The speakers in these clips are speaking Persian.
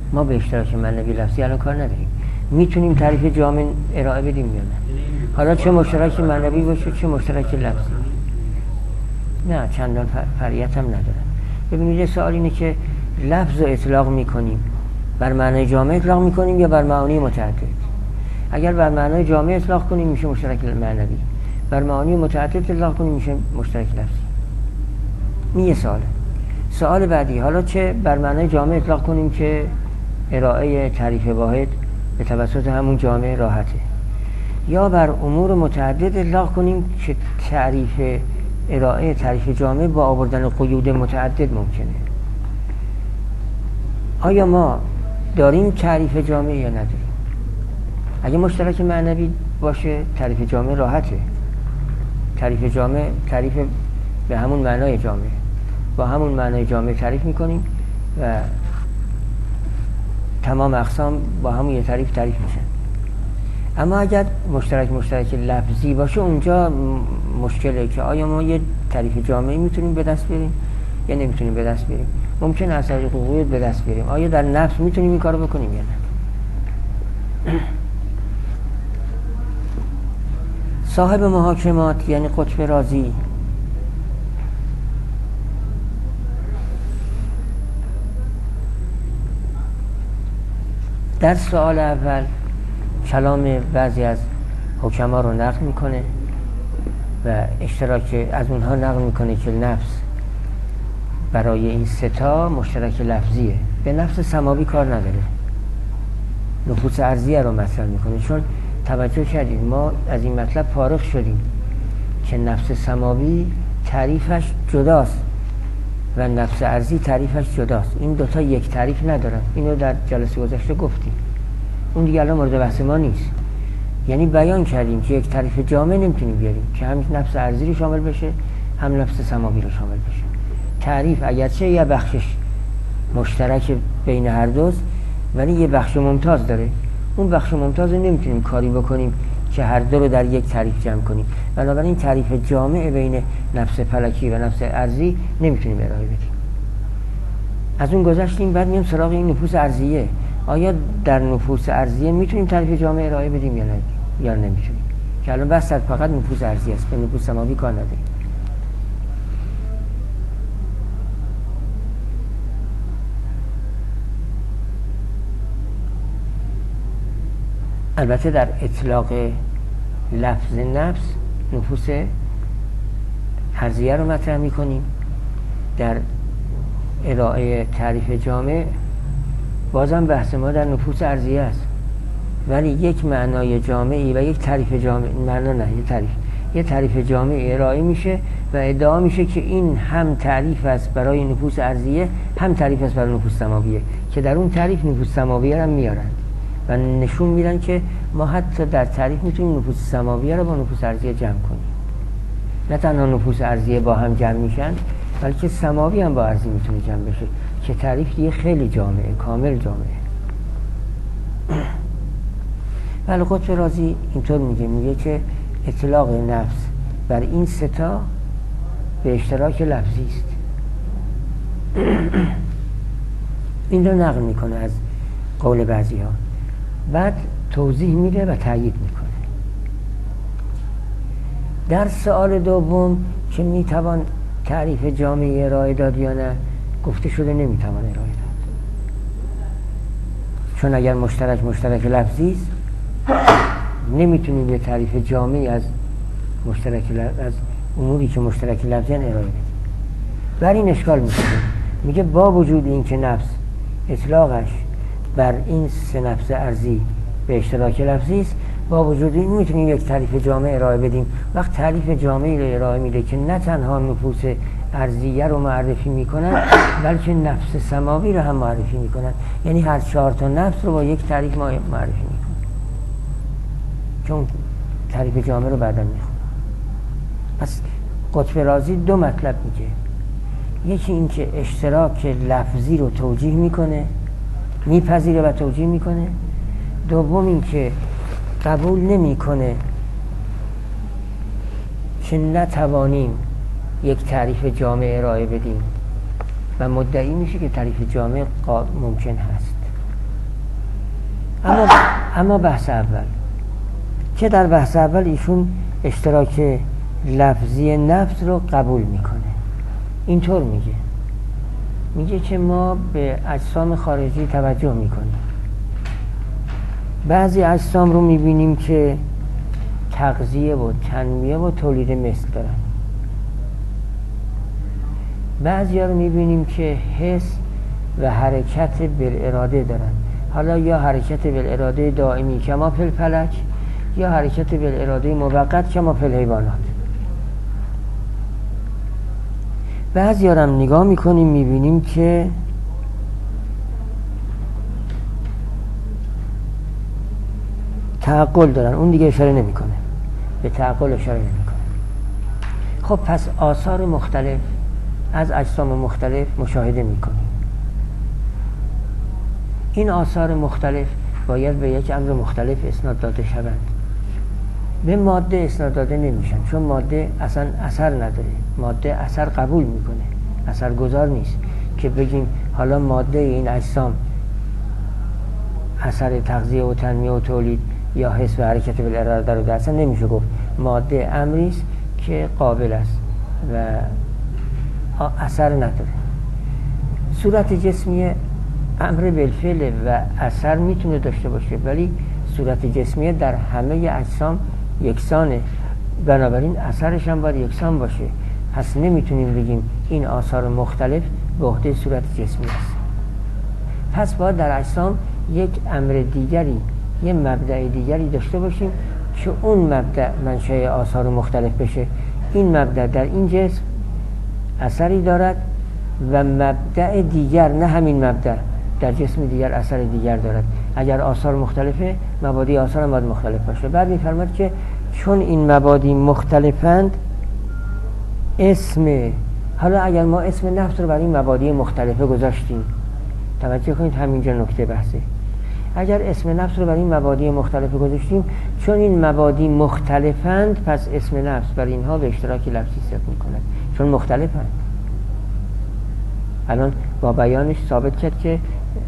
ما به اشتراک معنوی لفظی الان کار نداریم. میتونیم تعریف جامع ارائه بدیم یا نه؟ حالا چه مشترک معنوی باشه چه مشترک لفظی. نه چندان فرعیت هم نداره. ببینید یه سوال اینه که لفظ رو اطلاق میکنیم بر معنای جامع اطلاق میکنیم یا بر معانی متعدد؟ اگر بر معنای جامع اطلاق کنیم میشه مشترک معنوی، بر معانی متعدد اطلاق کنیم میشه مشترک لفظی. این یه سواله. سوال بعدی، حالا چه بر معنای جامع اطلاق کنیم که ارائه تعریف واحد به توسط همون جامع راحته، یا بر امور متعدد اطلاق کنیم که ارائه تعریف جامع با آوردن قیود متعدد ممکنه. آیا ما داریم تعریف جامع یا نداریم؟ اگه مشترک معنوی باشه تعریف جامع راحته. تعریف جامع تعریف به همون معنای جامع، با همون معنای جامع تعریف میکنیم و تمام اقسام با همون یه تعریف میشن. اما اگر مشترک لفظی باشه اونجا مشکله که آیا ما یه تعریف جامعی میتونیم به دست بریم یا نمیتونیم به دست بریم. ممکنه از طریق قیود به دست بریم. آیا در نفس میتونیم این کارو بکنیم یا نه؟ صاحب محاکمات یعنی قطب رازی در سوال اول کلام بعضی از حکما رو نقل میکنه و اشتراک از اونها نقل میکنه که نفس برای این ستا مشترک لفظیه، به نفس سماوی کار نداره، نفوس ارضیه رو مطرح میکنه. چون توجه کردید ما از این مطلب فارغ شدیم که نفس سماوی تعریفش جداست و نفس ارضی تعریفش جداست. این دوتا یک تعریف ندارن. اینو در جلسه گذشته گفتیم، اون دیگه الان مورد بحث ما نیست. یعنی بیان کردیم که یک تعریف جامع نمیتونیم بیاریم که هم نفس ارضی رو شامل بشه هم نفس سماوی رو شامل بشه. تعریف اگرچه یه بخشش مشترک بین هر دوست ولی یه بخش ممتاز داره. اون بخش ممتاز رو نمیتونیم کاری بکنیم که هر دو رو در یک تعریف جمع کنیم. بنابراین تعریف جامع بین نفس فلکی و نفس ارضی نمیتونیم ارائه بدیم. از اون گذشتیم، بعد میام سراغ این نفوس ارضیه. آیا در نفوس ارضیه میتونیم تعریف جامع ارائه بدیم یا نمیتونیم؟ که الان بس فقط نفوس ارضی است، به نفوس سماوی کار نداریم. البته در اطلاق لفظ نفس نفوس ارضیه رو مطرح میکنیم، در ارائه تعریف جامع بازم بحث ما در نفوس ارضیه است، ولی یک معنای جامعی و یک تعریف جامع، معنا نه، یه تعریف جامع ارائه میشه و ادعا میشه که این هم تعریف است برای نفوس ارضیه هم تعریف است برای نفوس سماویه، که در اون تعریف نفوس سماویه رو میارن و نشون میدن که ما حتی در تعریف میتونیم نفوس سماویه رو با نفوس ارضیه جمع کنیم. نه تنها نفوس ارضیه با هم جمع میشن بلکه سماوی هم با ارضی میتونه جمع بشه، که تعریف دیگه خیلی جامعه، کامل جامعه. ولی قطب رازی اینطور میگه که اطلاق نفس بر این ستا به اشتراک لفظی است. این رو نقل میکنه از قول بعضی ها، بعد توضیح میده و تأیید میکنه. در سوال دوم که میتوان تعریف جامعی ارائه داد یا نه، گفته شده نمیتوان ارائه داد، چون اگر مشترک لفظی است نمیتونیم یه تعریف جامعی از از اموری که مشترک لفظی ارائه بدیم. بر این اشکال میگه با وجود این که نفس اطلاقش بر این سه نفس ارضی به اشتراک لفظی است، با وجود این میتونیم یک تعریف جامع ارائه بدیم. وقت تعریف جامعی رو ارائه میده که نه تنها نفوس ارضیه رو معرفی میکنن بلکه نفس سماوی رو هم معرفی میکنن، یعنی هر 4 تا نفس رو با یک تعریف معرفی میکنن. چون تعریف جامع رو بعدا میخونم. پس قطب رازی 2 مطلب میگه، یکی این که اشتراک لفظی رو توجیه میکنه، میپذیره و توجیه میکنه. دوم این که قبول نمیکنه که نتوانیم یک تعریف جامع ارائه بدیم و مدعی میشه که تعریف جامع ممکن هست. اما بحث اول که در بحث اول ایشون اشتراک لفظی نفس رو قبول میکنه. اینطور میگه که ما به اجسام خارجی توجه میکنیم. بعضی اجسام رو میبینیم که تغذیه و تنمیه و تولید مثل دارن. بعضی ها رو میبینیم که حس و حرکت بالاراده دارن. حالا یا حرکت بالاراده دائمی کما فی الفلک یا حرکت بالاراده موقت کما فی الحیوانات. بعضی ها رو هم نگاه میکنیم میبینیم که تعقل دارن. اون دیگه اشاره نمیکنه، به تعقل اشاره نمیکنه. خب پس آثار مختلف از اجسام مختلف مشاهده میکنیم. این آثار مختلف باید به یک امر مختلف اسناد داده شوند. به ماده اسناد داده نمیشن، چون ماده اصلا اثر نداره. ماده اثر قبول میکنه، اثرگذار نیست که بگیم حالا ماده این اجسام اثر تغذیه و تنمیه و تولید یا حس و حرکت بالاراده رو اصلا نمیشه گفت. ماده امری است که قابل است و اثر نداره. صورت جسمی امر بالفعل و اثر میتونه داشته باشه، ولی صورت جسمی در همه اجسام یکسانه، بنابراین اثرش هم باید یکسان باشه. پس نمیتونیم بگیم این آثار مختلف به عهده صورت جسمی است. پس باید در اجسام یک امر دیگری، یک مبدأ دیگری داشته باشیم که اون مبدأ منشأ آثار مختلف بشه. این مبدأ در این جسم اثری دارد و مبدأ دیگر، نه همین مبدأ، در جسم دیگر اثر دیگر دارد. اگر آثار مختلفه، مبادی آثار هم باید مختلف باشه. بعد می‌فرماید که چون این مبادی مختلفند اسم، حالا اگر ما اسم نفس رو برای این مبادی مختلفه گذاشتیم، توجه کنید همینجا نکته بحثه. اگر اسم نفس رو برای این مبادی مختلفه گذاشتیم، چون این مبادی مختلفند، پس اسم نفس برای اینها به اشتراک لفظی صدق می‌کند، چون مختلفند. الان با بیانش ثابت کرد که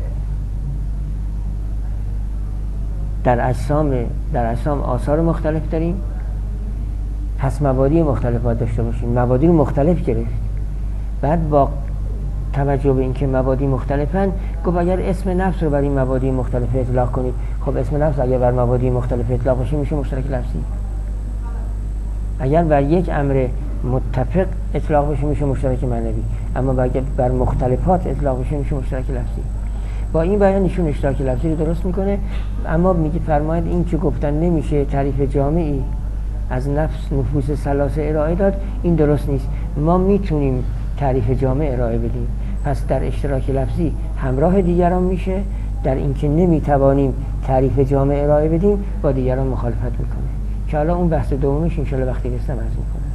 در اجسام آثار مختلف داریم، پس مبادی مختلف باید داشته باشیم. مبادی رو مختلف گرفت. بعد با توجه به اینکه مبادی مختلفن گفت اگر اسم نفس رو برای مبادی مختلف اطلاق کنید، خب اسم نفس اگر بر مبادی مختلف اطلاق بشه میشه مشترک لفظی. اگر بر یک امر متفق اطلاق بشه میشه مشترک معنوی، اما اگر بر مختلفات اطلاق بشه میشه مشترک لفظی. با این بیان ایشون اشتراک لفظی رو درست میکنه. اما میگه فرماید این که گفتن نمیشه تعریف جامعی از نفس نفوس ثلاثه ارائه داد، این درست نیست. ما میتونیم تعریف جامع ارائه بدیم. پس در اشتراک لفظی همراه دیگران میشه، در اینکه نمیتوانیم تعریف جامع ارائه بدیم با دیگران مخالفت میکنه، که حالا اون بحث دومش انشالله وقتی رسیدم عرض میکنم.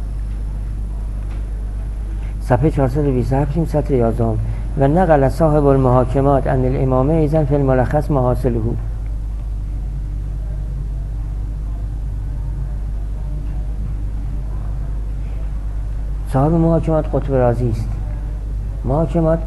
صفحه 427 سطر 11. و نقل صاحب المحاکمات ان الامامه ایزن فی الملخص محاصله. صاحب محاکمات قطب رازی است. محاکمات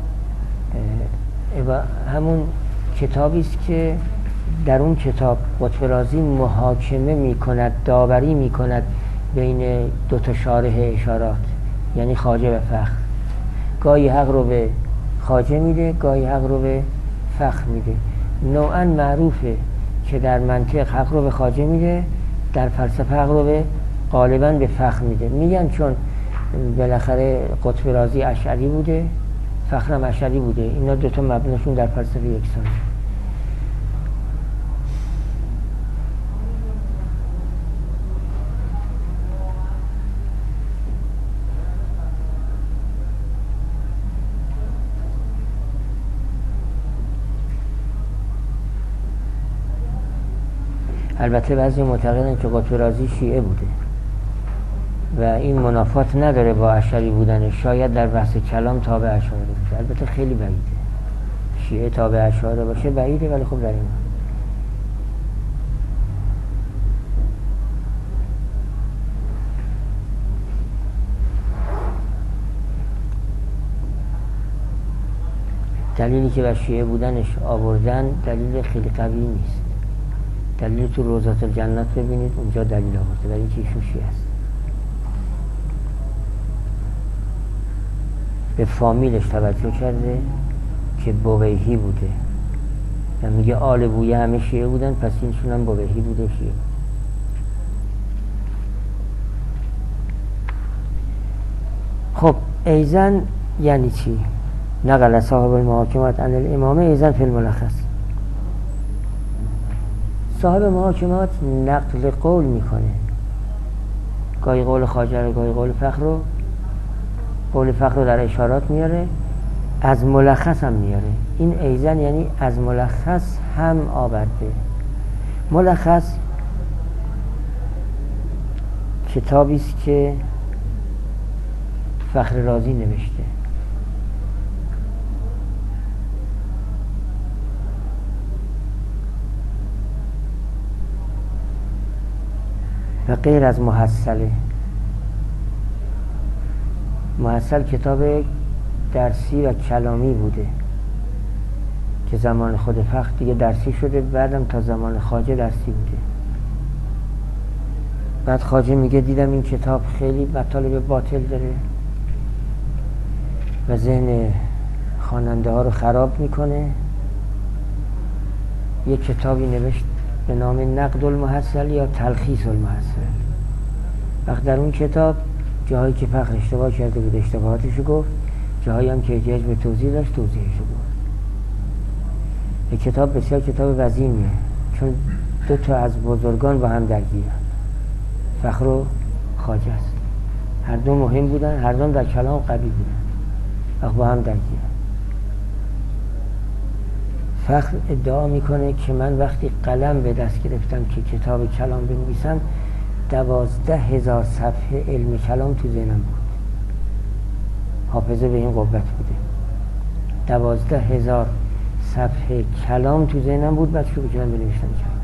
همون کتابی است که در اون کتاب قطب رازی محاکمه میکند، داوری میکند بین دو تا شارح اشارات، یعنی خواجه و فخر. گاهی حق رو به خواجه میده، گاهی حق رو به فخر میده. نوعا معروفه که در منطق حق رو به خواجه میده، در فلسفه حق رو به غالبا به فخر میده. میگن چون بالاخره قطب رازی اشعری بوده، فخرم اشعری بوده، اینا دوتا مبناشون در فلسفه یکسانه. البته بعضی معتقدن که قطب رازی شیعه بوده و این منافات نداره با اشعری بودنش، شاید در بحث کلام تابع اشاعره باشه. البته خیلی بعیده شیعه تابع اشاعره باشه، بعیده، ولی خب در این دلیلی که بر شیعه بودنش آوردن دلیل خیلی قوی نیست. دلیل تو روضات الجنات ببینید، اونجا دلیل آورده برای اینکه ایشون شیعه است. به فامیلش توجه کرده که بویهی بوده و میگه آل بویه همه شیعه بودن، پس اینشون هم بویهی بوده، شیعه. خب ایزن یعنی چی؟ نقل صاحب المحاکمات عن الامامه ایزن فی الملخص. صاحب محاکمات نقل قول میکنه، گاهی قول خواجه رو، گاهی قول فخر رو. قول فخر رو در اشارات میاره، از ملخص هم میاره. این ایزن یعنی از ملخص هم آورده. ملخص کتابی است که فخر رازی نوشته. و غیر از محصله. محصل کتاب درسی و کلامی بوده که زمان خود فخر دیگه درسی شده، بعدم تا زمان خواجه درسی بوده. بعد خواجه میگه دیدم این کتاب خیلی مطالب باطل داره و ذهن خواننده ها رو خراب میکنه. یک کتابی نوشت به نام نقد المحصل یا تلخیص المحصل. وقت در اون کتاب جاهایی که فخر اشتباه کرده بود اشتباهاتشو گفت، جاهایی هم که احتیاج به توضیح داشت توضیحشو گفت. این کتاب بسیار کتاب وزینیه، چون دو تا از بزرگان با هم درگیرن، فخر و خواجه است. هر دو مهم بودن، هر دو در کلام قوی بودن، وقت با هم درگیرن. فخر ادعا میکنه که من وقتی قلم به دست گرفتم که کتاب کلام بنویسم 12,000 صفحه علم کلام تو ذهنم بود. حافظه به این قوت بوده. 12,000 صفحه کلام تو ذهنم بود، بعد شروع کردم بنویسم کلام.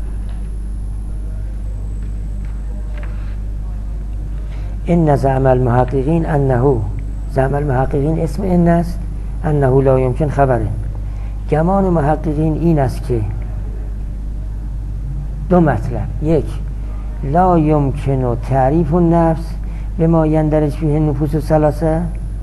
ان زعم المحققین انه، زعم المحققین اسم ان است، انه لا یمکن خبره. گمان محققین این است که دو مطلب: یک، لا یمکن تعریف النفس بما یندرج فیه النفوس الثلاثه.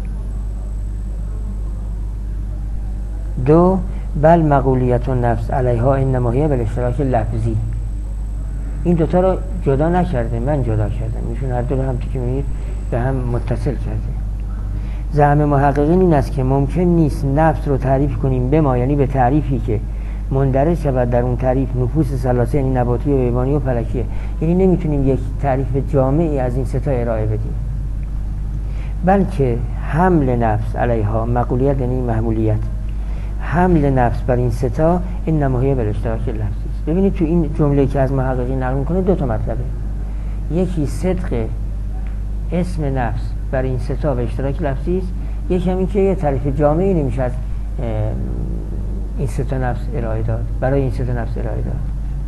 دو، بل مقولیت النفس علیها انما هی بالاشتراک لفظی. این دوتا رو جدا نکرده، من جدا کردم، ایشون هر دو رو هم که می‌بینید به هم متصل کرده. زعم محققین این است که ممکن نیست نفس رو تعریف کنیم به ما، یعنی به تعریفی که مندرج شود در اون تعریف نفوس ثلاثه، یعنی نباتی و حیوانی و فلکیه. یعنی نمیتونیم یک تعریف جامعی از این سه تا ارائه بدیم، بلکه حمل نفس علیها، مقولیت یعنی محمولیت، حمل نفس بر این سه تا انما هی بالاشتراک لفظی است. ببینید تو این جمله که از محققین نقل میکنه دو تا مطلبه: یکی صدق اسم نفس برای این سه تا به اشتراک لفظی است، یکی همین که یه تعریف جامعی نمیشه از این سه تا نفس ارائه داد، برای این سه تا نفس ارائه داد.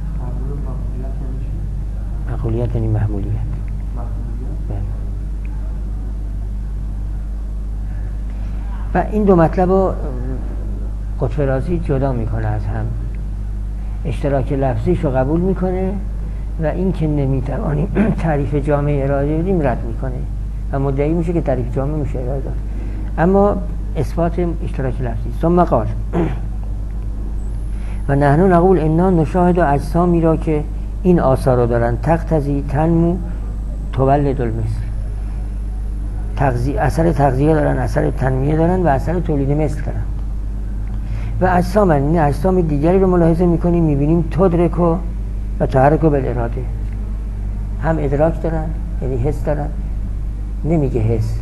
مقولیت یعنی محمولیت. و این دو مطلب رو قطب رازی جدا میکنه از هم. اشتراک لفظیش رو قبول میکنه و این که نمیتوانیم تعریف جامع ارائه بدیم رد میکنه و مدعی میشه که تعریف جامع میشه ارائه داد، اما اثبات اشتراک لفظی. ثم قال و نحن نقول انا نشاهد اجسامی را که این آثار رو دارن: تقتضی، تنمو، تولد المثل. اثر تغذیه دارن، اثر تنمیه دارن و اثر تولید مثل دارن. و اجسام، این اجسام دیگری رو ملاحظه میکنیم، میبینیم تدرکو و تحرکو بالاراده، هم ادراک دارن یعنی حس دارن. نمیگه حس،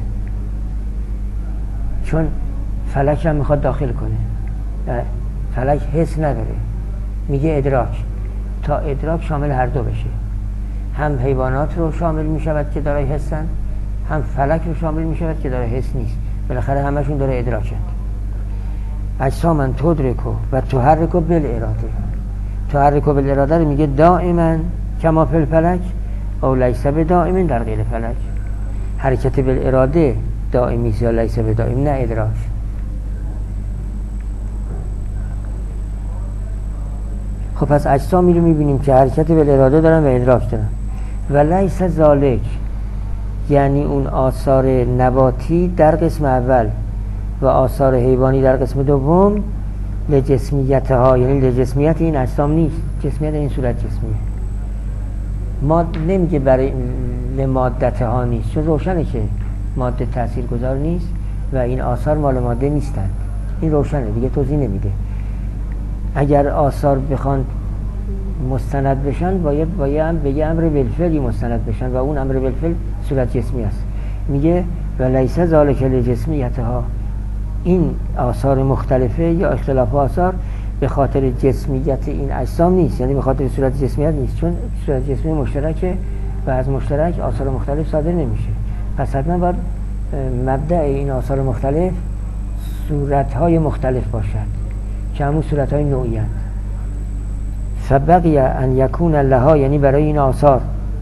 چون فلک هم میخواد داخل کنه، فلک حس نداره، میگه ادراک. تا ادراک شامل هر دو بشه، هم حیوانات رو شامل میشود که دارای حسن، هم فلک رو شامل میشود که دارای حس نیست، بالاخره همشون داره ادراکن. اجسامن تدرکو و تحرکو بالاراده. تحرکو بالاراده رو میگه دائما کما فی الفلک او لیس بدائم در غیر فلک. حرکت بالاراده دائمی یا لیس بدائم، نه ادراک. خب پس اجسامی رو میبینیم که حرکت بالاراده دارن و ادراک دارن. و لیس ذالک، یعنی اون آثار نباتی در قسم اول و آثار حیوانی در قسم دوم لجسمیت ها، یعنی لجسمیت این اجسام نیست، جسمیت این صورت جسمیه. ما نمیگه برای لمادت ها نیست، چون روشنه که ماده تأثیر گذار نیست و این آثار مال ماده نیستند، این روشنه دیگه، توضیح نمیده. اگر آثار بخوان مستند بشن باید به یه امر بالفعلی مستند بشن و اون امر بالفعل صورت جسمی است. میگه و لیس ذالک لجسمیت ها، این آثار مختلفه یا اختلاف آثار به خاطر جسمیت این اجسام نیست، یعنی به خاطر صورت جسمیت نیست، چون صورت جسمی مشترکه و از مشترک آثار مختلف صادر نمیشه. پس حتما باید مبدأ این آثار مختلف صورتهای مختلف باشد که همون صورتهای نوعی هست. فبقی ان یکون لها، یعنی برای این آثار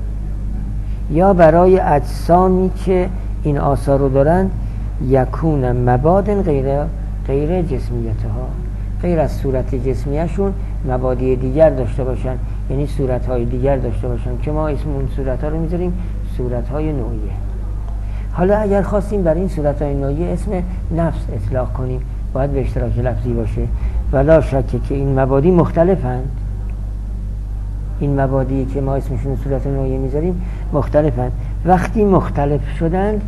یا برای اجسامی که این آثار رو دارن، یکون مبادن غیر جسمیتها، غیر از صورت جسمیشون مبادی دیگر داشته باشن، یعنی صورتهای دیگر داشته باشن که ما اسم اون صورتها رو میذاریم صورتهای نوعیه. حالا اگر خواستیم برای این صورتهای نوعیه اسم نفس اطلاق کنیم باید به اشتراک لفظی باشه. ولا شکه که این مبادی مختلفند، این مبادی که ما اسمشون صورت نوعیه میذاریم مختلفند. وقتی مختلف شدند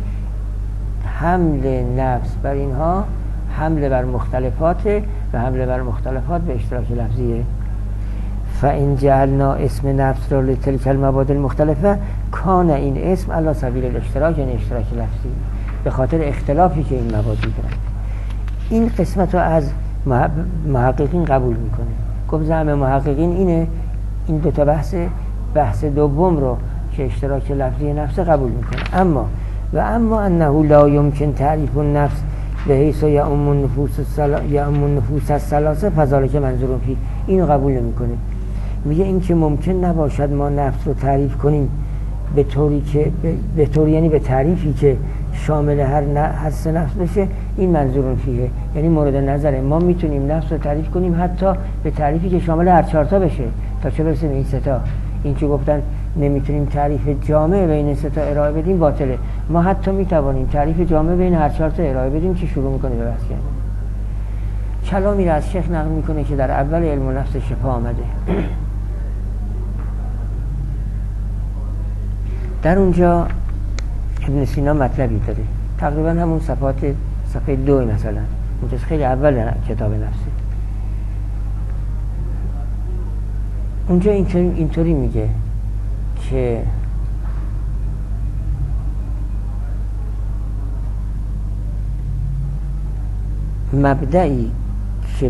حمل نفس بر اینها حمل بر مختلفات و حمل بر مختلفات به اشتراک لفظیه. فإن جعلنا اسم نفس را لتلک المبادی المختلفه کان این اسم علی سبیل الاشتراک، یعنی اشتراک لفظی، به خاطر اختلافی که این مبادی دارن. این قسمت رو از محققین قبول میکنه. گفت زعم محققین اینه، این دوتا بحث دوم رو که اشتراک لفظی نفس قبول میکنه. اما انه لا یمکن تعریف النفس به حیث یعم النفوس الثلاثه فذلک منظور فیه، اینو قبول نمیکنه. میگه این که ممکن نباشد ما نفس رو تعریف کنیم به طوری یعنی به تعریفی که شامل هر سه نفس بشه، این منظور فیه، یعنی مورد نظره. ما میتونیم نفس رو تعریف کنیم حتی به تعریفی که شامل هر چهارتا بشه، تا چه برسه به این ستا. این که گفتن نمیتونیم تعریف جامع بین این ستا ارائه بدیم باطله. ما حتی میتوانیم تعریف جامع بین هر چهارتا ارائه بدیم که شروع میکنه به بحث کردن. کلامی را از شیخ نقل میکنه که در اول علم نفس شفا آمده. در اونجا ابن سینا مطلبی داره، تقریبا همون صفحه 2 مثلا، اونجا خیلی اول کتاب نفسی. اونجا اینطوری میگه که مبدئی که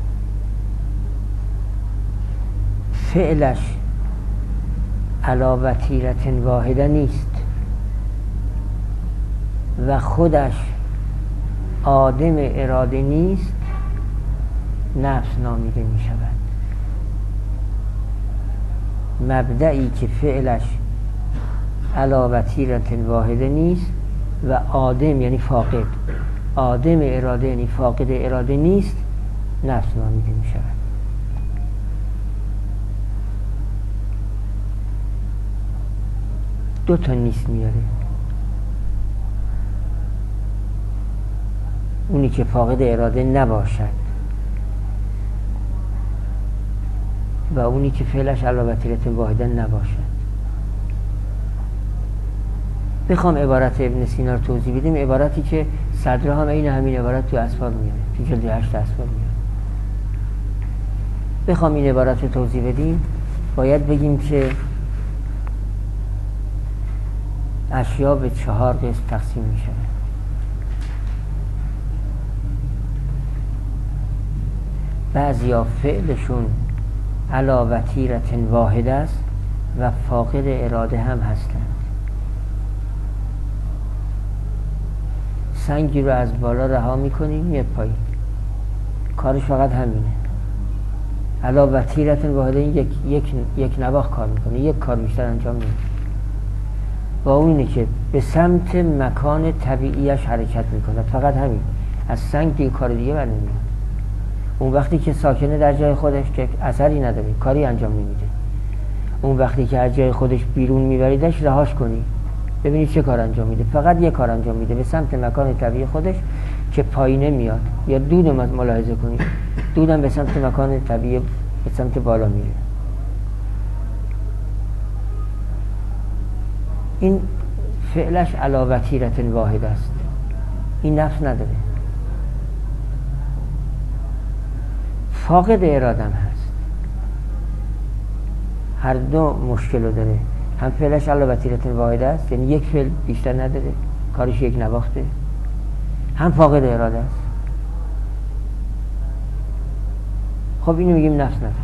فعلش علی وتیرة واحده نیست و خودش آدم اراده نیست، نفس نامیده می شود. مبدئی که فعلش علی وتیرة واحده نیست و آدم یعنی فاقد، آدم اراده یعنی فاقد اراده نیست، نفس نامیده می شود. دو تا نیست میاره، اونی که فاقد اراده نباشد و اونی که فعلش علی وتیرة واحده نباشد. بخوام عبارت ابن سینا رو توضیح بدیم، عبارتی که صدرها هم همین عبارت تو اسباب میاره، تو جلد 8 اسباب میاره. بخوام این عبارت رو توضیح بدیم باید بگیم که اشیا به 4 قسم تقسیم می شود. بعضیا فعلشون علی وتیرة واحده است و فاقد اراده هم هستند. سنگی رو از بالا رها میکنیم میاد پایین، کارش فقط همینه. علی وتیرة واحده این یک نواخت کار میکنه، یک کار بیشتر انجام نمیده. با اونه که به سمت مکان طبیعیش حرکت میکنه، فقط همین. از سنگ دیگه کار دیگه بر نمیاد. اون وقتی که ساکنه در جای خودش که اثری نداره، کاری انجام نمیده. اون وقتی که از جای خودش بیرون میبریدش، رهاش کنی ببینید چه کار انجام میده. فقط یه کار انجام میده، به سمت مکان طبیعی خودش که پایینه میاد. یا دود ملاحظه کنید، دودم به سمت مکان طبیعی، به سمت بالا میره. این فعلش علی وتیرة واحد است، این نفس نداره، فاقد ارادم هست. هر دو مشکل رو داره، هم فعلش علی وتیرة واحد است، یعنی یک فعل بیشتر نداره، کارش یک نواخته، هم فاقد اراده است. خب اینو میگیم نفس نداره.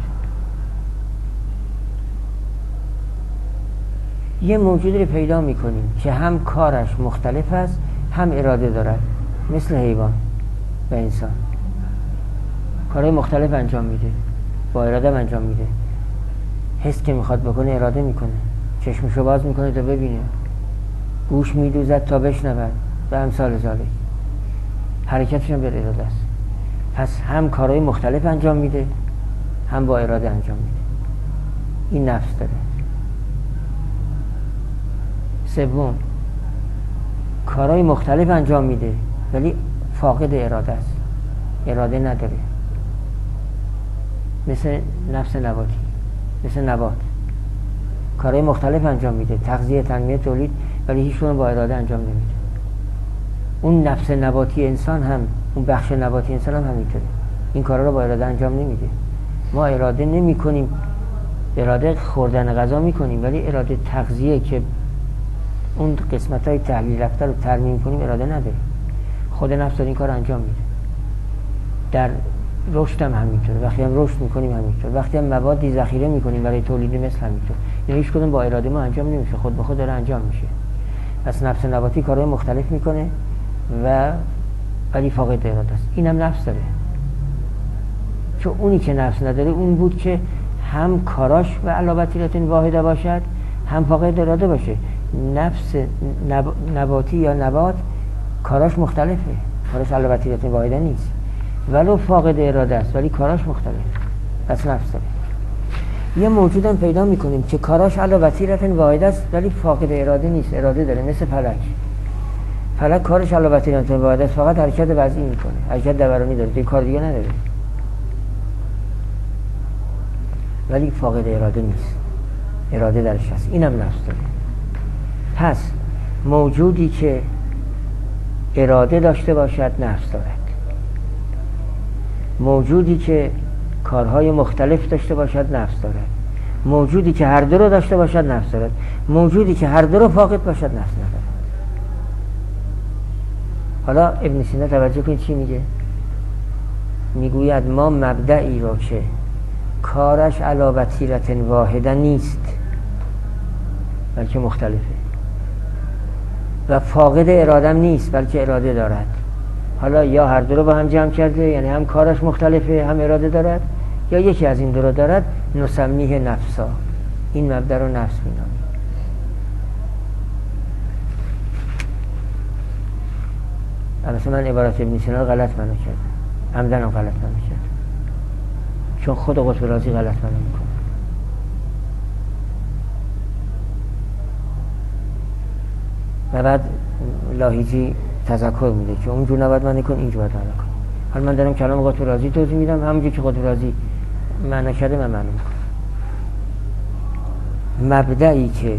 یه موجودی رو پیدا میکنیم که هم کارش مختلف است، هم اراده دارد، مثل حیوان و انسان. کارهای مختلف انجام میده، با اراده انجام میده. حس که میخواد بکنه اراده میکنه، چشمشو باز میکنه تا ببینه، گوش میدوزد تا بشنود و امثال ذالک. حرکتش هم به اراده است. پس هم کارهای مختلف انجام میده، هم با اراده انجام میده. این نفس داره. سوم، کارهای مختلف انجام میده ولی فاقد اراده است، اراده نداره. مثل نفس نباتی، مثل نبات کارهای مختلف انجام میده، تغذیه، تنمیه، تولید، ولی هیچکدوم با اراده انجام نمیده. اون نفس نباتی انسان هم، اون بخش نباتی انسان هم همینطوره، این کارا رو با اراده انجام نمیده. ما اراده نمی کنیم، اراده خوردن غذا میکنیم، ولی اراده تغذیه که اون قسمت‌های تحلیل رفته رو ترمیم کنیم اراده نداره. خود نفس این کار انجام میده. در رشد هم همینطور، وقتی هم رشد میکنیم همینطور، وقتی هم موادی ذخیره میکنیم برای تولید مثل همینطور. یعنی هیچ کدوم با اراده ما انجام نمیشه، خود به خود داره انجام میشه. پس نفس نباتی کارهای مختلف میکنه و ولی فاقد اراده است. اینم نفس داره. چون اونی که نفس نداره اون بود که هم کاراش و علی وتیرة واحده باشد، هم فاقد اراده باشه. نفس نباتی یا نبات کاراش مختلفه، کاراش علی وتیرة واحده نیست، ولو فاقد اراده است ولی کاراش مختلف. پس نفس داره. یه موجودم پیدا میکنیم که کاراش علی وتیرة واحده است ولی فاقد اراده نیست، اراده داره، مثل فلک. فلک کارش علی وتیرة واحده است، فقط حرکت وضعی میکنه، حرکت دورانی داره، دیگه کار دیگه نداره، ولی فاقد اراده نیست، اراده درش هست. اینم نفس داره. پس موجودی که اراده داشته باشد نفس دارد، موجودی که کارهای مختلف داشته باشد نفس دارد، موجودی که هر دو رو داشته باشد نفس دارد، موجودی که هر دو رو فاقد باشد نفس ندارد. حالا ابن سینا توجه کنید چی میگه. میگوید ما مبدعی را که کارش علی وتیرة واحده نیست بلکه مختلفه و فاقد ارادم نیست بلکه اراده دارد. حالا یا هر دو رو با هم جمع کرده، یعنی هم کارش مختلفه هم اراده دارد، یا یکی از این دو رو دارد، نسمیه نفسا، این مبدأ رو نفس مینامیم. البته من عبارت ابن سینا رو غلط معنا کردم، عمدن هم غلط معنا کردم، چون خود قطب رازی غلط معنا میکنه. و بعد لاهیجی تذکر میده که اونجور نباید معنی کن، اینجور باید معنی کن. حالا من دارم کلام قطب رازی توضیح میدم، همونجور که قطب رازی معنی کرده من معنی میکنم. مبدعی که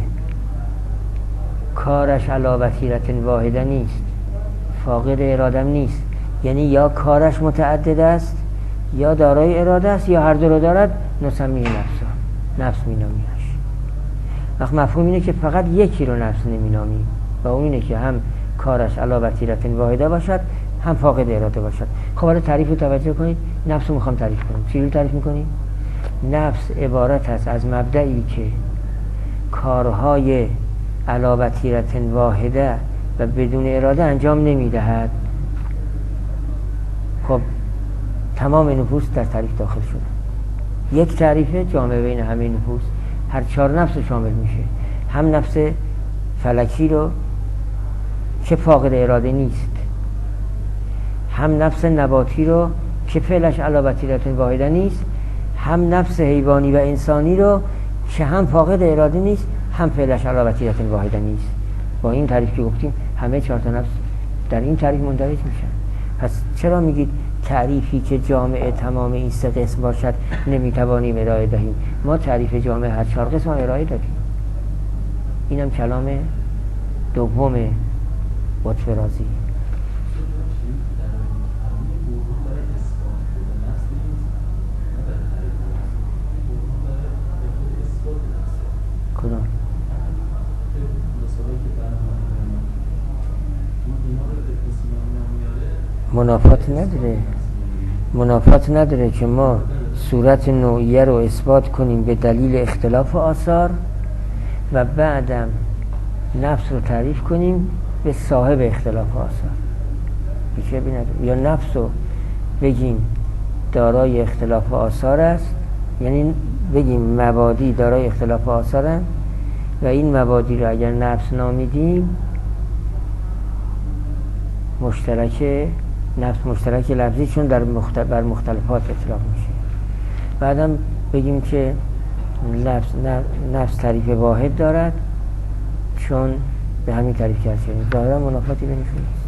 کارش علی وتیرة واحده نیست، فاقد ارادم نیست، یعنی یا کارش متعدد است یا دارای اراده است یا هر دو رو دارد، نسمیه نفسا، نفس مینامیش. وقت مفهوم اینه که فقط یکی رو نفس نمینامیم و اون اینه که هم کارش علی وتیرة واحده باشد هم فاقد اراده باشد. خب حالا تعریف رو توجه کنید، نفس رو میخوام تعریف کنم. چی رو تعریف میکنیم؟ نفس عبارت است از مبدعی که کارهای علی وتیرة واحده و بدون اراده انجام نمیدهد. خب تمام نفوس در تعریف داخل شده. یک تعریفه جامع بین همه نفوس، هر چهار نفس شامل میشه. هم نفس فلکی رو که فاقد اراده نیست، هم نفس نباتی رو که فعلش علی وتیرة واحده نیست، هم نفس حیوانی و انسانی رو که هم فاقد اراده نیست، هم فعلش علی وتیرة واحده نیست. با این تعریف که گفتیم همه 4 تا نفس در این تعریف مندرج میشن. پس چرا میگید تعریفی که جامع تمام این 3 قسم باشد نمیتوانیم ارائه دهیم؟ ما تعریف جامع هر 4 قسم ارائه دادیم. اینم کلام دوم قطب رازی. کدام؟ منافات نداره که ما صورت نوعیه رو اثبات کنیم به دلیل اختلاف آثار و بعدم نفس رو تعریف کنیم به صاحب اختلاف آثار. هیچ ابی نداره. یا نفس رو بگیم دارای اختلاف آثار است، یعنی بگیم مبادی دارای اختلاف آثار است و این مبادی رو اگر نفس نامیدیم نفس مشترک لفظی، چون بر مختلفات اطلاق میشه. بعدم بگیم که نفس تعریف واحد دارد، چون به همین تعریف که هست. ظاهرا منافاتی بینشون نیست.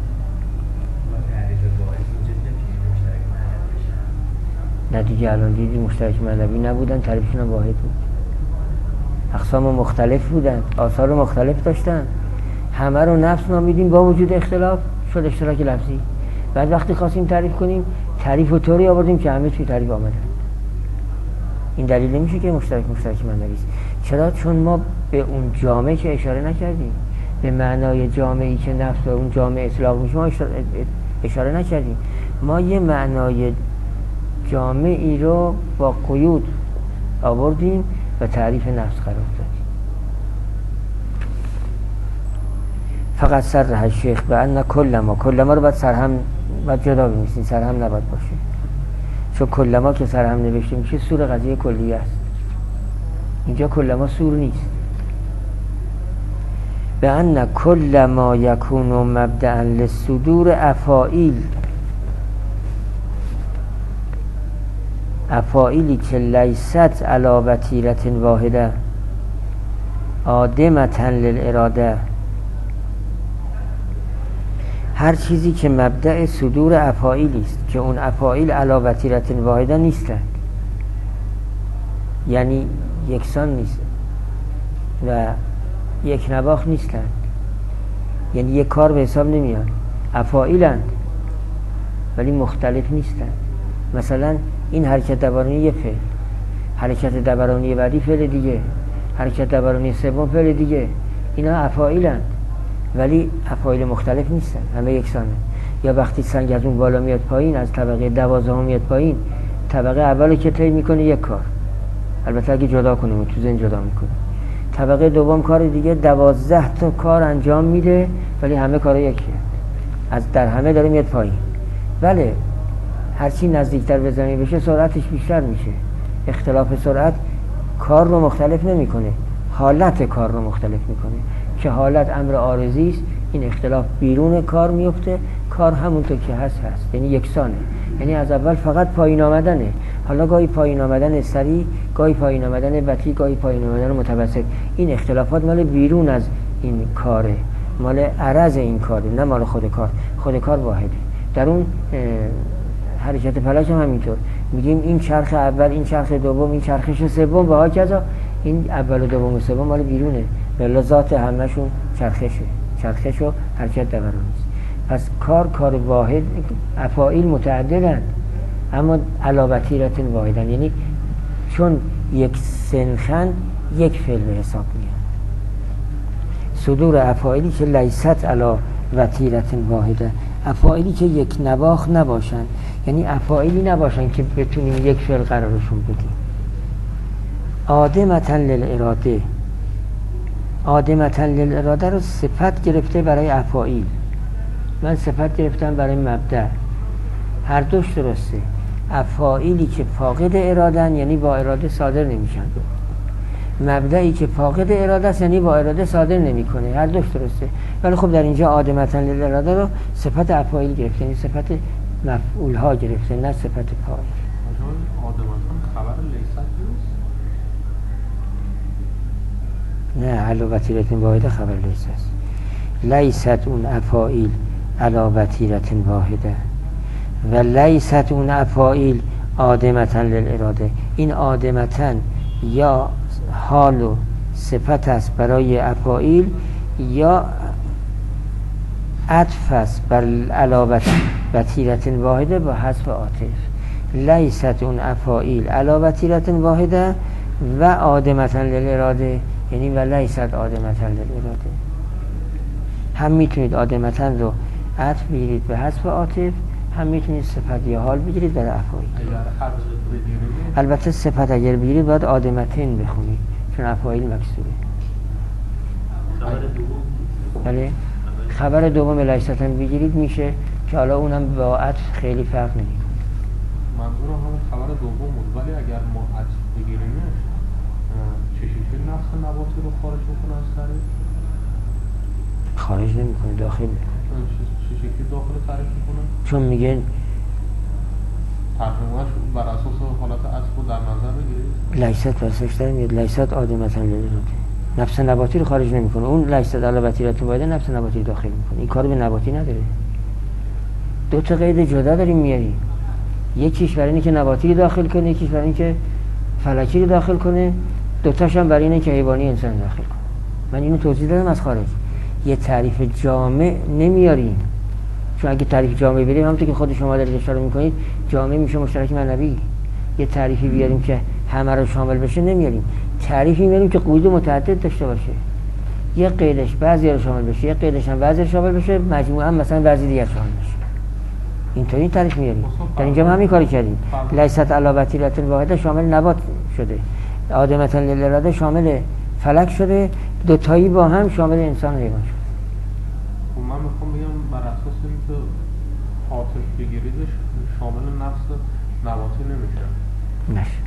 نه دیگه الان دیدی مشترک معنوی نبودن، تعریفشون هم واحد بود. اقسام مختلف بودن، آثار مختلف داشتن، همه رو نفس نامیدیم با وجود اختلاف شد اشتراک لفظی. بعد وقتی خواستیم تعریف کنیم تعریف و طوری آوردیم که همه توی تعریف آمدن. این دلیل نمیشه که مشترک معنوی است. چرا؟ چون ما به اون جامعه که اشاره نکردیم، به معنای جامعی که نفس به اون جامعه اطلاق میشه ما اشاره نکردیم. ما یه معنای جامعی رو با قیود آوردیم و تعریف نفس قرار دادیم. فقط صرح شیخ به ان کلما رو باید سرهم جدا بنویسین، سرهم نباید باشه، چون کلما که سرهم نوشته میشه سور قضیه کلیه است. اینجا کلما سور نیست. به ان کلما یکون مبدأ للصدور افاعیلی که لیست علی وتیرة واحده عادمة للاراده، هر چیزی که مبدأ صدور افاعیلی است که اون افاعیل علی وتیرة واحده نیستند، یعنی یکسان نیست و یک نواخت نیستند، یعنی یک کار به حساب نمیاد، افاعیلند ولی مختلف نیستند. مثلا این حرکت دورانی یه فعل، حرکت دورانی بعدی فعل دیگه، حرکت دورانی سوم فعل دیگه، اینا افاعیلند ولی افاعیل مختلف نیستن، همه یکسانه. یا وقتی سنگ از اون بالا میاد پایین، از طبقه 12 میاد پایین، طبقه اول که طی میکنه یک کار، البته اگه جدا کنیم تو ذهن جدا میکنه، طبقه دوم کار دیگه 12 تا کار انجام میده ولی همه کارا یکیه، از در همه داره میاد پایین. بله هرچی نزدیکتر به زمین بشه سرعتش بیشتر میشه. اختلاف سرعت کار رو مختلف نمیکنه، حالت کار رو مختلف میکنه که حالت امر عارضی است. این اختلاف بیرون کار میفته، کار همونطور که هست یعنی یکسانه، یعنی از اول فقط پایین آمدنه، حالا گاهی پایین آمدن سریع، گاهی پایین آمدن بطیء، گاهی پایین آمدن متوسط. این اختلافات مال بیرون از این کاره، مال عرض این کاره، نه مال خود کار واحده. در اون حرکت فلک هم همینطور میگیم این چرخ اول، این چرخ دوم، این چرخش سوم و هاکذا. این اول و دوم و سوم مال بیرونه، بلا ذات همشون چرخش و حرکت دورانی است. پس کار واحد، افاعیل متعددن اما علی وتیرة واحدن، یعنی چون یک سنخن یک فعل به حساب میاد. صدور افاعیلی که لیست علی وتیرة واحده، افاعیلی که یک نواخت نباشن، یعنی افاعیلی نباشن که بتونیم یک فعل قرارشون بدیم. عادمة للاراده، عادمة للاراده رو صفت گرفته برای افاعیل، من صفت گرفتم برای مبدأ. هر دوش درسته. افاعیلی که فاقد ارادن یعنی با اراده صادر نمیشن، مبدئی که فاقد اراده است یعنی با اراده صادر نمیکنه. هر دوش درسته، ولی خب در اینجا عادمة للاراده رو صفت افاعیل گرفته، یعنی صفت مفعول ها گرفته، نه صفت فاعل. آدمتان خبر لیست نیست؟ نه، علی وتیرة واحده خبر لیست است. لیست اون افاعیل علی وتیرة واحده و لیست اون افاعیل عادمة للاراده. این عادمة یا حال و صفت است برای افاعیل یا عطف است بر علی وتیرة واحده با حذف عاطف. لیست اون افاعیل علی وتیرة واحده و عادمة للاراده، یعنی و لیست عادمة للاراده. هم میتونید عادمة رو عطف بگیرید به حذف عاطف، هم میتونید صفت یا حال بگیرید برای افاعیل. البته صفت اگر بگیرید باید عادمتین بخونید چون افاعیل مکسوره. بله، خبر دوم لیستن بگیرید میشه که حالا اونم با عطف خیلی فرق نمیکنه. منظورم همون خبر دوم بود، ولی اگر ما عطف بگیریم چه شکلی نفس نباتی رو خارج میکنه از تعریف؟ خارج نمیکنه، داخل میکنه. چه شکلی داخل تعریف میکنه؟ چون میگن ترجمه‌اش بر اساس حالت عطف رو در نظر بگیرید. لیست واسش داره میاد لیست عادمة للاراده، نفس نباتی رو خارج نمیکنه. اون لیست علی وتیرة واحده نفس نباتی رو داخل میکنه. این کار به نباتی نداره. دو تا قید جدا داریم میاریم، یکیش برای اینه که نباتی رو داخل کنه، یکیش برای اینه که فلکی رو داخل کنه، دوتاش هم برای اینه که حیوانی انسان داخل کنه. من اینو توضیح دادم از خارج. یه تعریف جامع نمیاریم، چون اگه تعریف جامع بریم همونطور که خود شما دارید اشاره میکنید جامع میشه مشترک معنوی. یه تعریفی بیاریم که همه رو شامل بشه نمیاریم، تعریفی میاریم که قید متعدد داشته باشه، یه قیدش بعضی رو شامل بشه، یه قیدش هم بعضی رو شامل بشه، مجموعاً مثلا بعضی دیگه شامل بشه. اینطوری تعریف میاریم. در اینجا هم همین کاری کردیم. لیست علی وتیرة واحده شامل نبات شده، عادمة للاراده شامل فلک شده، دوتایی با هم شامل انسان و حیوان شده. من میخوام بگم بر اساس اینکه عاطف بگیریدش شامل نفس نباتی نمیشه. نشه.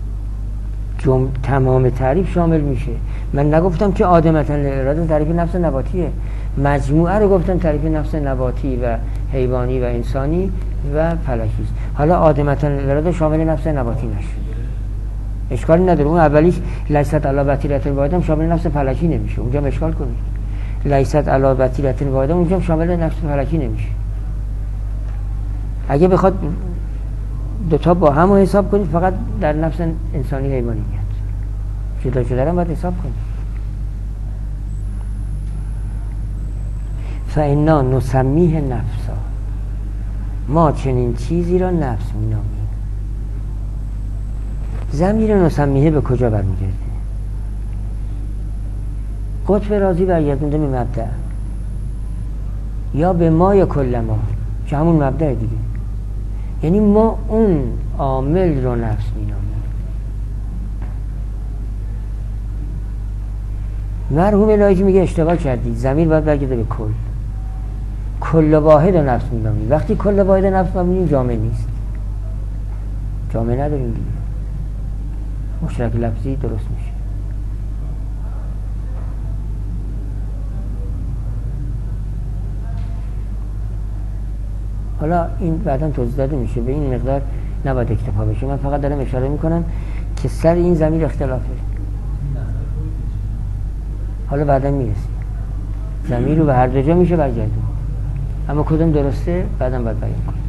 تمام تعریف شامل میشه. من نگفتم که عادمة للاراده تعریف نفس نباتیه، مجموعه رو گفتم تعریف نفس نباتی و حیوانی و انسانی و فلکی است. حالا عادمة للاراده شامل نفس نباتی نشه، اشکالی نداره. اون اولیش لیست علی وتیرة واحده شامل نفس فلکی نمیشه، اونجا اشکال کنید. لیست علی وتیرة واحده اونجا شامل نفس فلکی نمیشه. اگه بخواد دوتا با هم رو حساب کنید فقط در نفس انسانی حیوانی میاد، جدا جدا هم باید حساب کنید. فإنا نسمیه نفسا، ما چنین چیزی را نفس مینامیم. ضمیر نسمیه به کجا برمیگرده؟ قطب رازی برگردونده به مبدأ، یا به ما یا کل ما که همون مبدأ دیگه. یعنی ما اون عامل رو نفس مینامیم. مرحوم الهی میگه اشتباه کردی، ضمیر باید برگرده به کل. کل واحد رو نفس مینامیم. وقتی کل واحد نفس مینامیم جامع نیست، جامع نداریم دیگه، مشترک لفظی درست میشه. حالا این بعداً توضیح داده میشه، به این مقدار نباید اکتفا بشه. من فقط دارم اشاره میکنم که سر این ضمیر اختلافه. حالا بعداً میرسیم ضمیر رو به هر دو جا میشه برگردون، اما کدوم درسته بعداً باید بیان کنیم.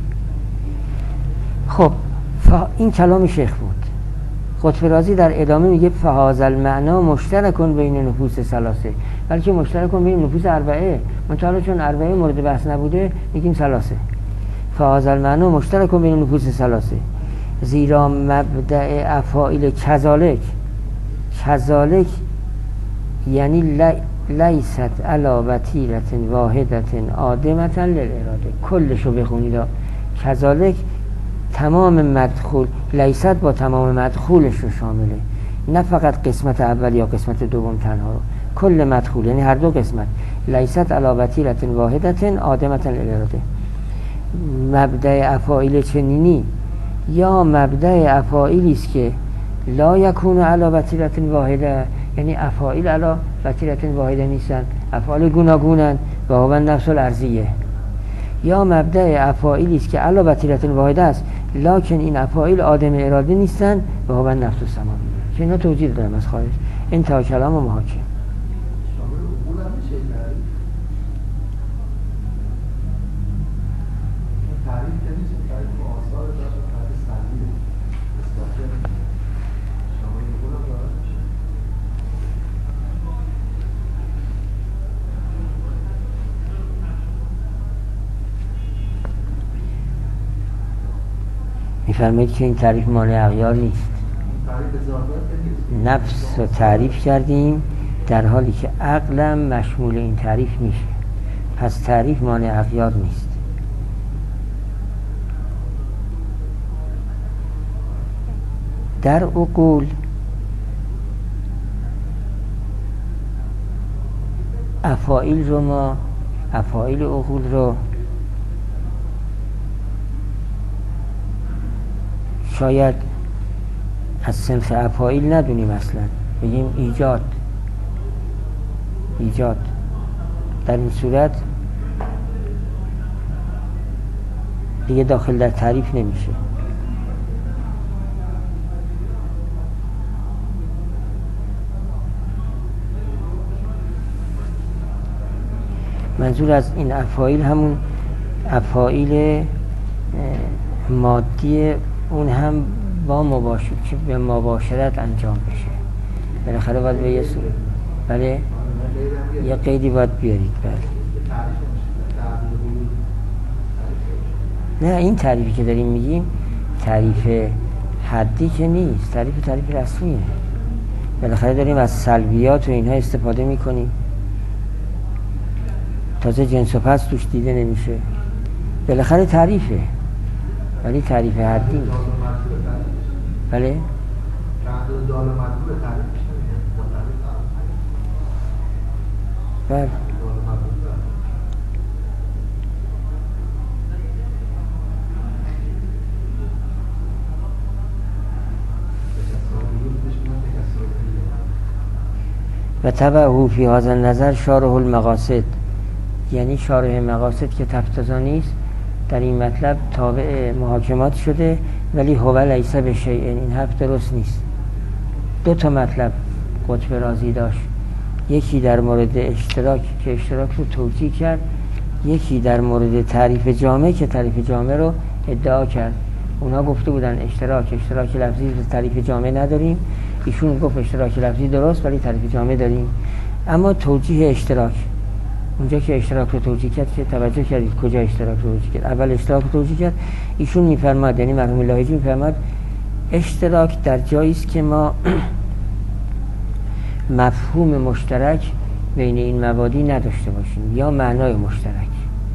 خب این کلام شیخ بود. قطب رازی در ادامه میگه فهذا المعنی مشترک بین نفوس ثلاثه، بلکه مشترک بین نفوس اربعه، منتها چون اربعه مورد بحث نبوده میگیم ثلاثه. فهذا المعنی مشترک بین نفوس ثلاثه، زیرا مبدأ افاعیل کذالک یعنی لیست علی وتیرة واحدة عادمة للاراده. کلشو بخونید. کذالک تمام مدخول، لیست با تمام مدخولش رو شامله، نه فقط قسمت اول یا قسمت دوم تنها رو، کل مدخول یعنی هر دو قسمت. لیست علی وتیرة واحدة عادمة للاراده. مبدأ افاعیل چنینی یا مبدأ افاعیلی است که لا یکون علی وتیرة واحده، یعنی افاعیل علی وتیرة واحده نیستن، افعال گوناگونن و هو نفس الارضیه. یا مبدأ افاعیلی است که علی بطیرة واحده است، لکن این افاعیل آدم اراده نیستن و هو نفس السماء. که اینا توجیه دارم از خارج. انتها کلام و محاکم. می‌فرمایید که این تعریف مانع اغیار نیست. نفس رو تعریف کردیم در حالی که عقلم مشمول این تعریف میشه، پس تعریف مانع اغیار نیست. در عقول افاعیل رو ما افاعیل عقول رو شاید از صنف افاعیل ندونیم، اصلا بگیم ایجاد. در این صورت دیگه داخل در تعریف نمیشه. منظور از این افاعیل همون افاعیل مادی، اون هم با مباشرت انجام بشه. بالاخره باید به یه بله یه قیدی باید بیارید. بله نه، این تعریفی که داریم میگیم تعریف حدی که نیست، تعریف رسمیه. بالاخره داریم از سلبیات و اینها استفاده میکنیم، تازه جنس و پس توش دیده نمیشه. بالاخره تعریفه، ولی تعریف حدی نیست. بله بله و تبعه فی هذا النظر شارح المقاصد، یعنی شارح مقاصد که تفتزانی است در این مطلب تابع محاکمات شده، ولی هو لیس بشیء، این حرف درست نیست. دو تا مطلب قطب رازی داشت، یکی در مورد اشتراک که اشتراک رو توجیه کرد، یکی در مورد تعریف جامع که تعریف جامع رو ادعا کرد. اونا گفته بودن اشتراک لفظی تعریف جامع نداریم، ایشون گفت اشتراک لفظی درست ولی تعریف جامع داریم. اما توجیه اشتراک، اونجا که اشتراک رو توجیه کرد که توجه کردید کجا اشتراک رو توجیه کرد؟ اول اشتراک رو توجیه کرد، ایشون میفرماد، یعنی مرحوم لاهیجی میفرماد اشتراک در جایی است که ما مفهوم مشترک بین این مبادی نداشته باشیم یا معنای مشترک.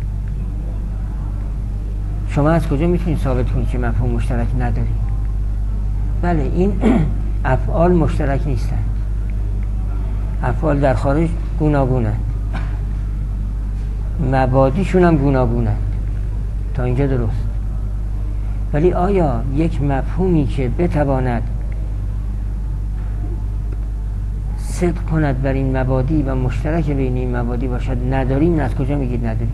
شما از کجا میتونید ثابت کنید که مفهوم مشترک نداریم؟ بله، این افعال مشترک نیستن، افعال در خارج گوناگونند، مبادیشون هم گوناگونند، تا اینجا درست. ولی آیا یک مفهومی که بتواند صدق کند بر این مبادی و مشترک بین این مبادی باشد نداریم؟ از کجا میگید نداریم؟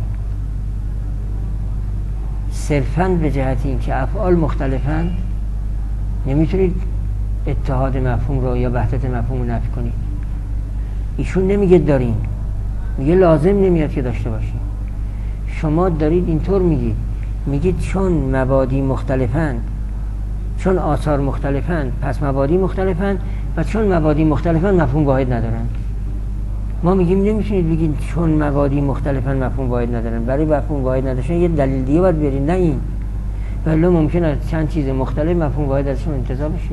صرفاً به جهت این که افعال مختلفند نمیتونید اتحاد مفهوم رو یا وحدت مفهوم رو نفی کنید. ایشون نمیگه داریم، میگه لازم نمیاد که داشته باشیم. شما دارید اینطور میگید چون مبادی مختلفند، چون آثار مختلفند پس مبادی مختلفند، و چون مبادی مختلفند مفهوم واحد ندارند. ما میگیم نمیتونید بگید چون مبادی مختلفند مفهوم واحد ندارند. برای مفهوم واحد نداشتن یه دلیل دیگه باید بیارید، نه این. ولی ممکنه چند چیز مختلف مفهوم واحد ازشون انتزاع بشه.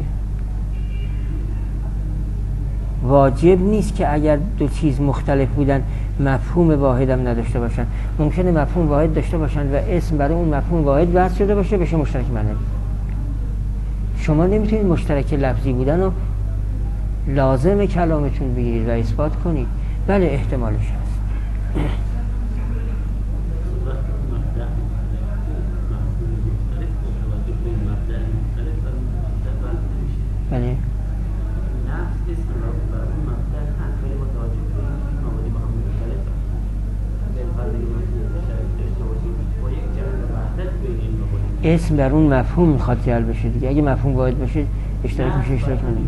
واجب نیست که اگر دو چیز مختلف بودن مفهوم واحد هم نداشته باشن. ممکنه مفهوم واحد داشته باشن و اسم برای اون مفهوم واحد وضع شده باشه بشه مشترک معنوی. شما نمیتونید مشترک لفظی بودن و لازم کلامتون بگیرید و اثبات کنید. بله احتمالش هست. بله اسم بر اون مفهوم میخواد جلب بشه دیگه. اگه مفهوم واحد باشه اشتراک میشه اشتراک منه.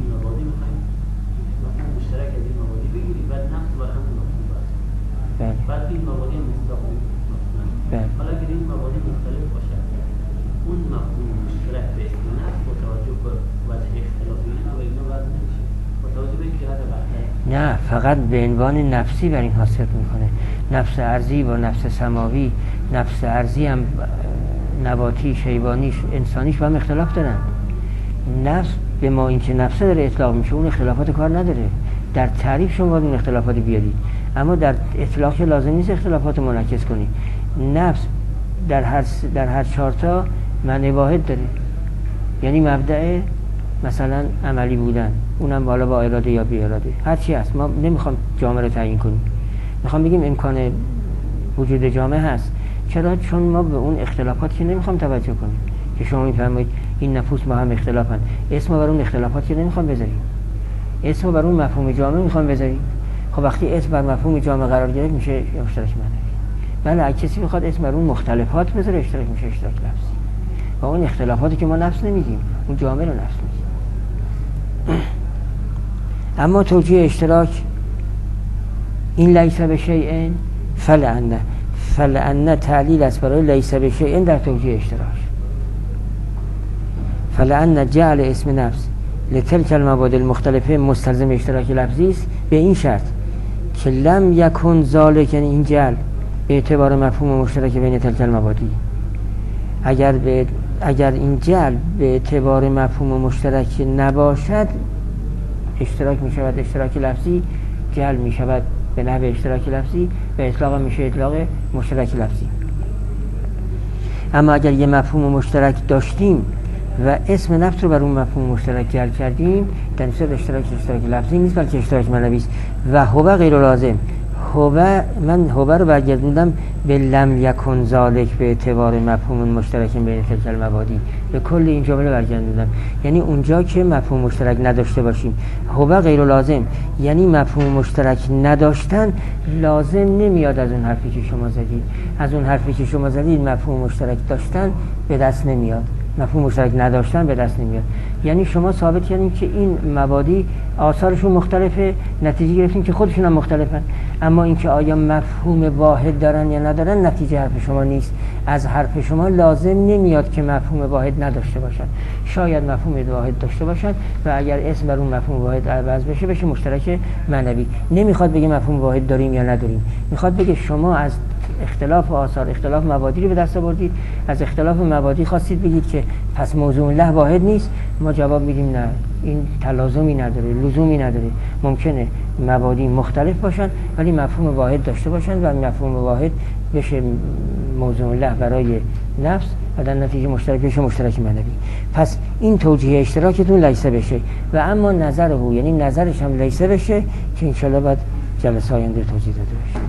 مشترک از این مبادی بگیری بعد نفس بر همون مفهوم بس. بله. بعد این مبادی مصداق بله. حالا اگر این مبادی مختلف باشه اون مفهوم مشترک به اسم نفس با توجه به وجه اختلافی اینا و اینا وضع نمیشه با توجه به جهت بحثه. نه فقط به عنوان نفسی بر این حاصل میکنه. نفس ارضی با نفس سماوی، نفس ارضی هم نباتی، حیوانیش، انسانیش با هم اختلاف دارن. نفس به ما این که نفسه داره اطلاق میشه، اون اختلافات کار نداره. در تعریف شما باید اون اختلافات بیارید، اما در اطلاق که لازم نیست اختلافات منعکس کنید. نفس در هر چهارتا معنی واحد داره، یعنی مبدأ مثلا عملی بودن، اونم بالا با اراده یا بی اراده، هر چی هست. ما نمیخوام جامعه رو تعیین کنیم، میخوام بگیم امکان وجود جامعه هست. چرا؟ چون ما به اون اختلافات که نمیخوام توجه کنیم که شما میفرمایید این نفوس با هم اختلافن. اسم بر اون اختلافات که نمیخوام بذاریم، اسم بر اون مفهوم جامعه میخوام بذاریم. خب وقتی اسم بر مفهوم جامعه قرار گرفت میشه اشتراک معنوی. بله کسی میخواد اسم بر اون مختلفات بذاره اشتراک میشه اشتراک لفظی. و اون اختلافاتی که ما نفس نمیدیم، اون جامعه رو نفس میدیم. اما توجیه اشتراک این لیس بشیء فلأن تعلیل است برای لیس بشیء در توجیه اشتراک. فلأن جعل اسم نفس لتلك المبادئ المختلفه مستلزم اشتراک لفظی است به این شرط که لم یکن ذلک، یعنی این جعل به اعتبار مفهوم مشترک بین تلک المبادئ، اگر این جعل به اعتبار مفهوم مشترک نباشد اشتراک می شود اشتراک لفظی، جعل می شود به نحو اشتراک لفظی و اطلاق میشه اطلاق مشترک لفظی. اما اگر یه مفهوم مشترک داشتیم و اسم نفس رو بر اون مفهوم مشترک جعل کردیم، در صورت اشتراک لفظی نیست بلکه اشتراک معنوی است. و هو غیر لازم، من هو رو برگردوندم به لم یکن ذالک به اعتبار مفهوم مشترک بین تلک المبادئ، به کل این جمله برگردوندم. یعنی اونجا که مفهوم مشترک نداشته باشیم، هو غیر لازم یعنی مفهوم مشترک نداشتن لازم نمیاد از اون حرفی که شما زدید. از اون حرفی که شما زدید مفهوم مشترک داشتن به دست نمیاد، مفهوم مشترک نداشتن به دست نمیاد. یعنی شما ثابت کردین که این مبادی آثارشون مختلفه، نتیجه گرفتین که خودشون هم مختلفن. اما اینکه آیا مفهوم واحد دارن یا ندارن نتیجه حرف شما نیست. از حرف شما لازم نمیاد که مفهوم واحد نداشته باشن، شاید مفهوم واحد داشته باشن و اگر اسم بر اون مفهوم واحد عوض بشه مشترک معنوی. نمیخواد بگه مفهوم واحد داریم یا نداریم، میخواد بگه شما از اختلاف آثار، اختلاف مبادی رو به دست آوردید، از اختلاف مبادی خواستید بگید که پس موضوع الله واحد نیست. ما جواب میدیم نه، این تلازمی نداره، لزومی نداره. ممکنه مبادی مختلف باشن ولی مفهوم واحد داشته باشن و مفهوم واحد بشه موضوع الله برای نفس و در نتیجه مشترک بشه مشترک معنوی. پس این توجیه اشتراکتون لیسه بشه و اما نظر او، یعنی نظرش هم لیسه بشه که انشالله بعد جلسه آینده توضیح داده بشه.